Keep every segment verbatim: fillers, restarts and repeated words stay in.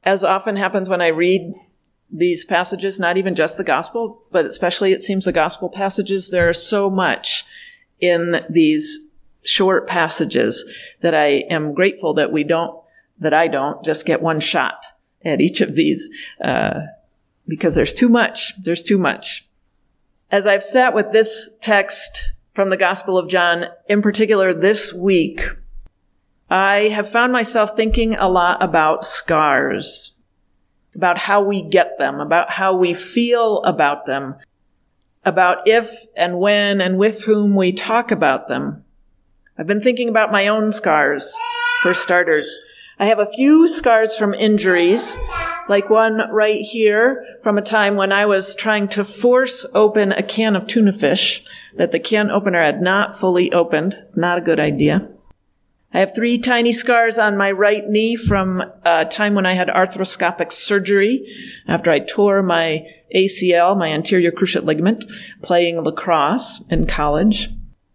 As often happens when I read these passages, not even just the gospel, but especially it seems the gospel passages, there is so much in these short passages that I am grateful that we don't, that I don't just get one shot at each of these, uh, because there's too much. There's too much. As I've sat with this text from the Gospel of John, in particular this week, I have found myself thinking a lot about scars, about how we get them, about how we feel about them, about if and when and with whom we talk about them. I've been thinking about my own scars, for starters. I have a few scars from injuries, like one right here from a time when I was trying to force open a can of tuna fish that the can opener had not fully opened. Not a good idea. I have three tiny scars on my right knee from a time when I had arthroscopic surgery after I tore my A C L, my anterior cruciate ligament, playing lacrosse in college.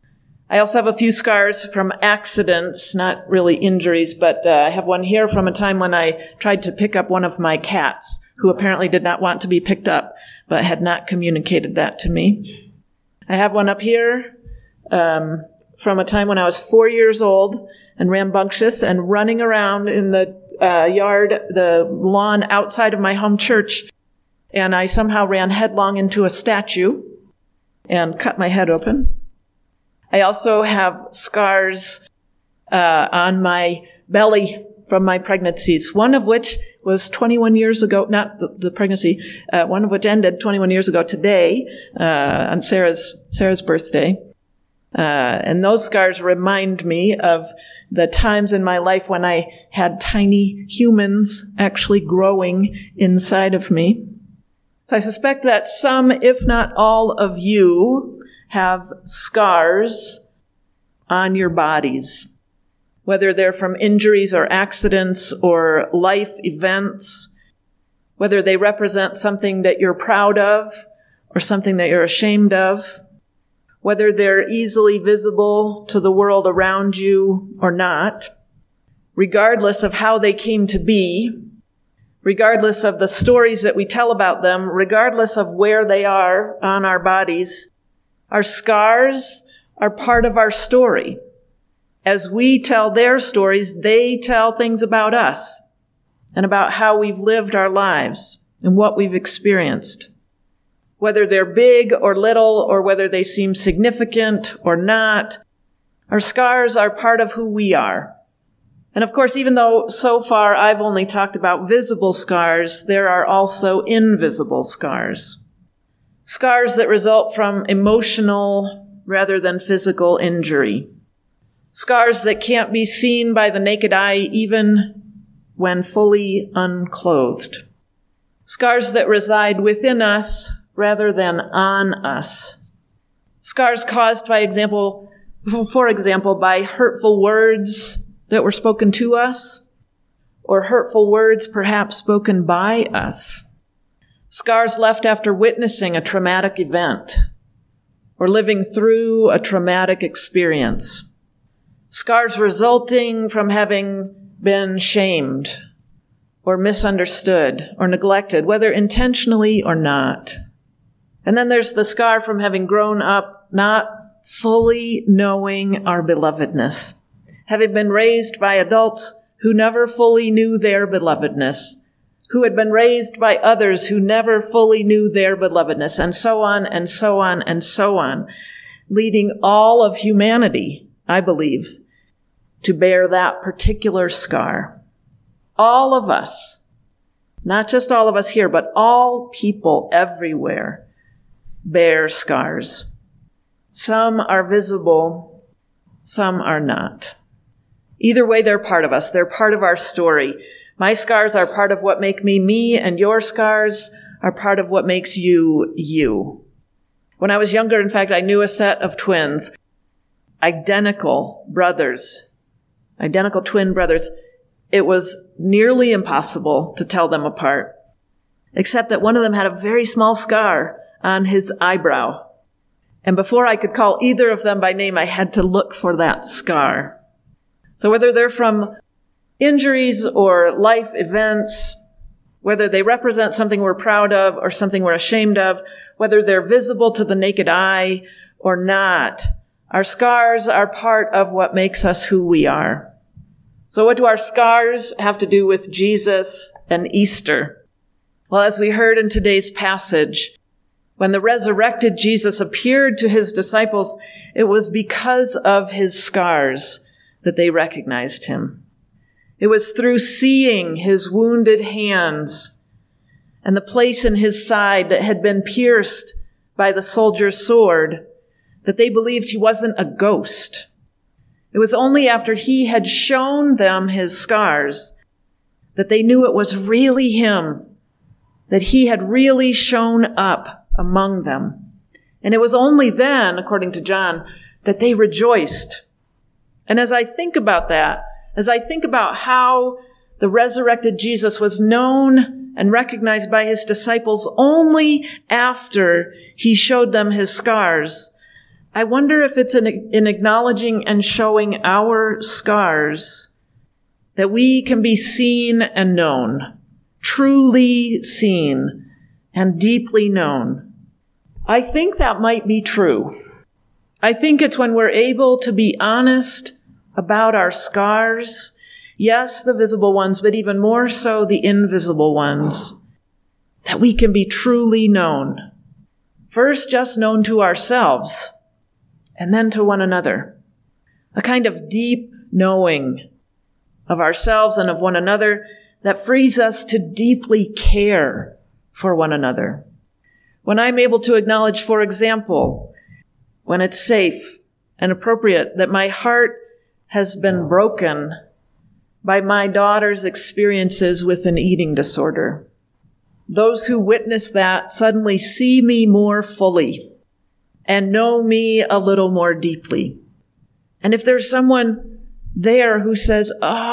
I also have a few scars from accidents, not really injuries, but uh, I have one here from a time when I tried to pick up one of my cats, who apparently did not want to be picked up, but had not communicated that to me. I have one up here um, from a time when I was four years old and rambunctious and running around in the uh, yard, the lawn outside of my home church, and I somehow ran headlong into a statue and cut my head open. I also have scars uh, on my belly from my pregnancies, one of which was twenty-one years ago, not the, the pregnancy, uh, one of which ended twenty-one years ago today, uh, on Sarah's, Sarah's birthday. Uh, and those scars remind me of the times in my life when I had tiny humans actually growing inside of me. So I suspect that some, if not all of you, have scars on your bodies, whether they're from injuries or accidents or life events, whether they represent something that you're proud of or something that you're ashamed of, whether they're easily visible to the world around you or not, regardless of how they came to be, regardless of the stories that we tell about them, regardless of where they are on our bodies, our scars are part of our story. As we tell their stories, they tell things about us and about how we've lived our lives and what we've experienced. Whether they're big or little, or whether they seem significant or not, our scars are part of who we are. And of course, even though so far I've only talked about visible scars, there are also invisible scars. Scars that result from emotional rather than physical injury. Scars that can't be seen by the naked eye even when fully unclothed. Scars that reside within us rather than on us. Scars caused by example, for example, by hurtful words that were spoken to us, or hurtful words perhaps spoken by us. Scars left after witnessing a traumatic event or living through a traumatic experience. Scars resulting from having been shamed or misunderstood or neglected, whether intentionally or not. And then there's the scar from having grown up not fully knowing our belovedness, having been raised by adults who never fully knew their belovedness, who had been raised by others who never fully knew their belovedness, and so on and so on and so on, leading all of humanity, I believe, to bear that particular scar. All of us, not just all of us here, but all people everywhere bear scars. Some are visible, some are not. Either way, they're part of us. They're part of our story. My scars are part of what make me me, and your scars are part of what makes you you. When I was younger, in fact, I knew a set of twins, identical brothers, identical twin brothers. It was nearly impossible to tell them apart, except that one of them had a very small scar on his eyebrow. And before I could call either of them by name, I had to look for that scar. So whether they're from injuries or life events whether they represent something we're proud of or something we're ashamed of, whether they're visible to the naked eye or not. Our scars are part of what makes us who we are. So what do our scars have to do with Jesus and Easter? Well, as we heard in today's passage, when the resurrected Jesus appeared to his disciples, it was because of his scars that they recognized him. It was through seeing his wounded hands and the place in his side that had been pierced by the soldier's sword that they believed he wasn't a ghost. It was only after he had shown them his scars that they knew it was really him, that he had really shown up among them. And it was only then, according to John, that they rejoiced. And as I think about that, as I think about how the resurrected Jesus was known and recognized by his disciples only after he showed them his scars, I wonder if it's in, in acknowledging and showing our scars that we can be seen and known, truly seen and deeply known. I think that might be true. I think it's when we're able to be honest about our scars, yes, the visible ones, but even more so the invisible ones, that we can be truly known. First, just known to ourselves, and then to one another. A kind of deep knowing of ourselves and of one another that frees us to deeply care for one another. When I'm able to acknowledge, for example, when it's safe and appropriate, that my heart has been broken by my daughter's experiences with an eating disorder. Those who witness that suddenly see me more fully and know me a little more deeply. And if there's someone there who says,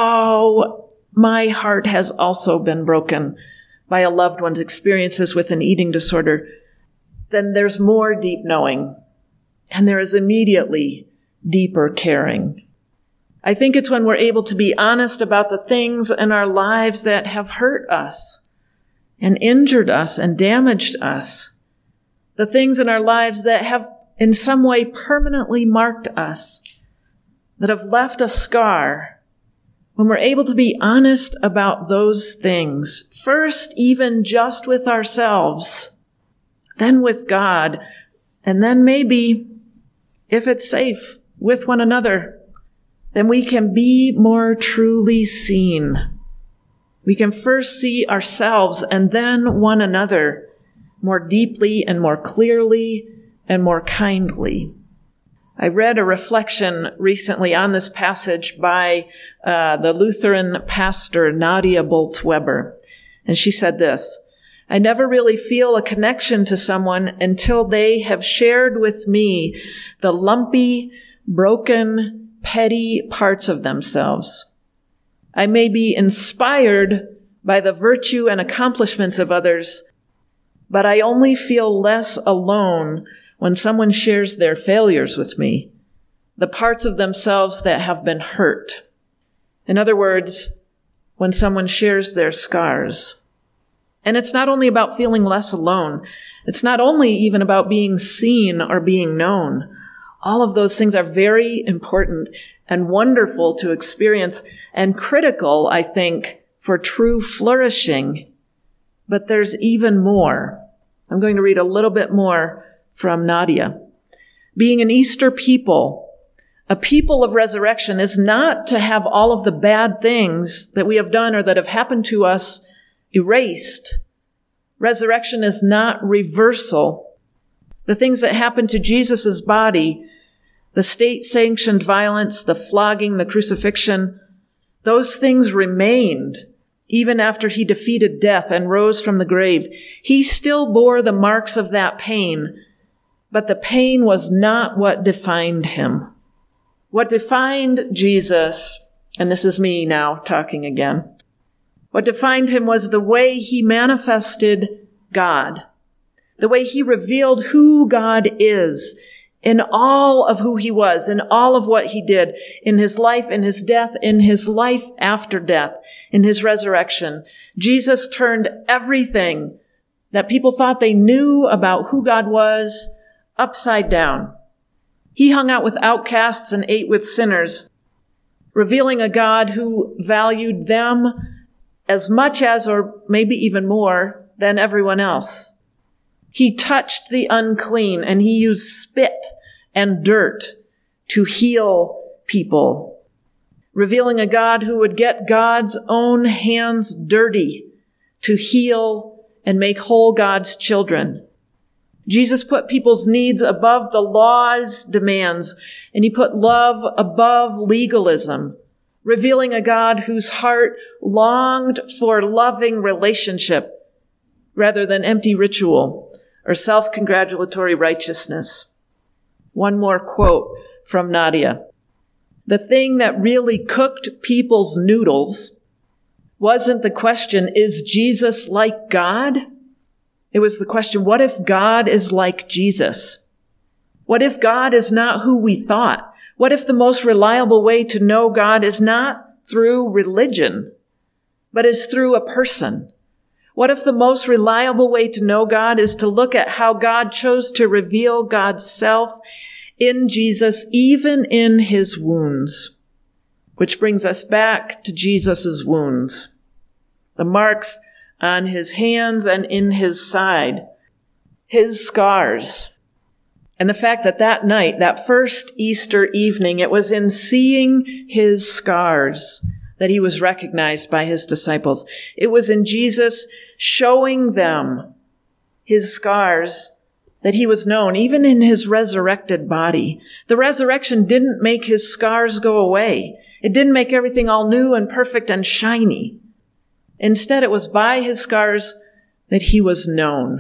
oh, my heart has also been broken by a loved one's experiences with an eating disorder, then there's more deep knowing, and there is immediately deeper caring. I think it's when we're able to be honest about the things in our lives that have hurt us and injured us and damaged us, the things in our lives that have in some way permanently marked us, that have left a scar. When we're able to be honest about those things, first even just with ourselves, then with God, and then maybe, if it's safe, with one another, then we can be more truly seen. We can first see ourselves and then one another more deeply and more clearly and more kindly. I read a reflection recently on this passage by uh, the Lutheran pastor Nadia Bolz-Weber, and she said this: I never really feel a connection to someone until they have shared with me the lumpy, broken, petty parts of themselves. I may be inspired by the virtue and accomplishments of others, but I only feel less alone when someone shares their failures with me, the parts of themselves that have been hurt. In other words, when someone shares their scars. And it's not only about feeling less alone. It's not only even about being seen or being known. All of those things are very important and wonderful to experience and critical, I think, for true flourishing. But there's even more. I'm going to read a little bit more from Nadia. Being an Easter people, a people of resurrection, is not to have all of the bad things that we have done or that have happened to us erased. Resurrection is not reversal. The things that happened to Jesus' body, the state-sanctioned violence, the flogging, the crucifixion, those things remained even after he defeated death and rose from the grave. He still bore the marks of that pain, but the pain was not what defined him. What defined Jesus, and this is me now talking again, what defined him was the way he manifested God, the way he revealed who God is in all of who he was, in all of what he did, in his life, in his death, in his life after death, in his resurrection, Jesus turned everything that people thought they knew about who God was upside down. He hung out with outcasts and ate with sinners, revealing a God who valued them as much as, or maybe even more, than everyone else. He touched the unclean, and he used spit and dirt to heal people, revealing a God who would get God's own hands dirty to heal and make whole God's children. Jesus put people's needs above the law's demands, and he put love above legalism, revealing a God whose heart longed for loving relationship rather than empty ritual or self-congratulatory righteousness. One more quote from Nadia. The thing that really cooked people's noodles wasn't the question, is Jesus like God? It was the question, what if God is like Jesus? What if God is not who we thought? What if the most reliable way to know God is not through religion, but is through a person? What if the most reliable way to know God is to look at how God chose to reveal God's self in Jesus, even in his wounds? Which brings us back to Jesus' wounds. The marks on his hands and in his side, his scars. And the fact that that night, that first Easter evening, it was in seeing his scars that he was recognized by his disciples. It was in Jesus showing them his scars that he was known, even in his resurrected body. The resurrection didn't make his scars go away. It didn't make everything all new and perfect and shiny. Instead, it was by his scars that he was known.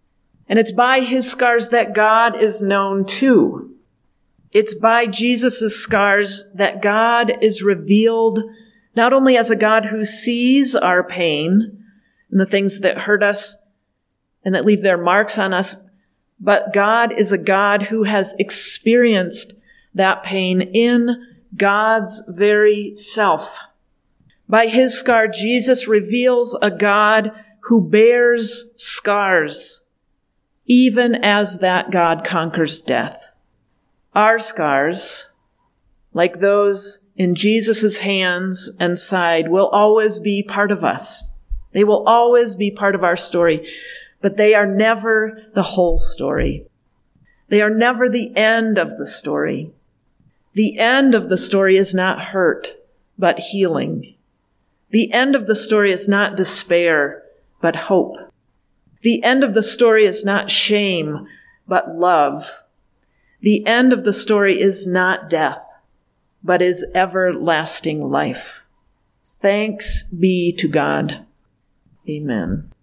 And it's by his scars that God is known too. It's by Jesus' scars that God is revealed not only as a God who sees our pain and the things that hurt us and that leave their marks on us, but God is a God who has experienced that pain in God's very self. By his scar, Jesus reveals a God who bears scars, even as that God conquers death. Our scars, like those in Jesus' hands and side, will always be part of us. They will always be part of our story, but they are never the whole story. They are never the end of the story. The end of the story is not hurt, but healing. The end of the story is not despair, but hope. The end of the story is not shame, but love. The end of the story is not death, but is everlasting life. Thanks be to God. Amen.